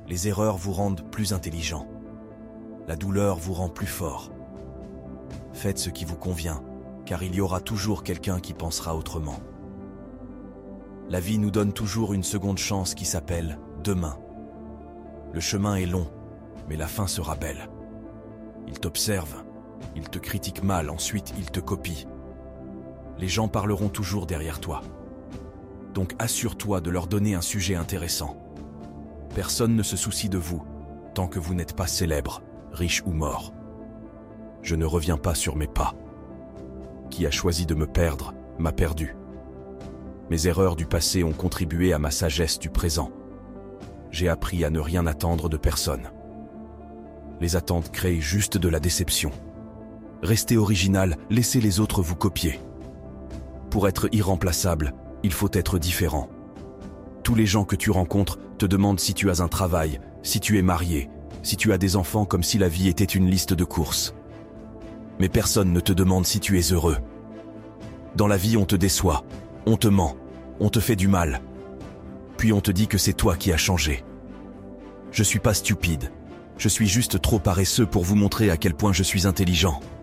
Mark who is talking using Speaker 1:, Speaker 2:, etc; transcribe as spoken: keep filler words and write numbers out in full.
Speaker 1: Les erreurs vous rendent plus intelligent. La douleur vous rend plus fort. Faites ce qui vous convient, car il y aura toujours quelqu'un qui pensera autrement. La vie nous donne toujours une seconde chance qui s'appelle demain. Le chemin est long, mais la fin sera belle. Ils t'observent, ils te critiquent mal, ensuite ils te copient. Les gens parleront toujours derrière toi. Donc assure-toi de leur donner un sujet intéressant. Personne ne se soucie de vous, tant que vous n'êtes pas célèbre, riche ou mort. Je ne reviens pas sur mes pas. Qui a choisi de me perdre, m'a perdu. Mes erreurs du passé ont contribué à ma sagesse du présent. J'ai appris à ne rien attendre de personne. Les attentes créent juste de la déception. Restez original, laissez les autres vous copier. Pour être irremplaçable, il faut être différent. Tous les gens que tu rencontres te demandent si tu as un travail, si tu es marié, si tu as des enfants, comme si la vie était une liste de courses. Mais personne ne te demande si tu es heureux. Dans la vie, on te déçoit, on te ment, on te fait du mal. Puis on te dit que c'est toi qui as changé. Je suis pas stupide, je suis juste trop paresseux pour vous montrer à quel point je suis intelligent.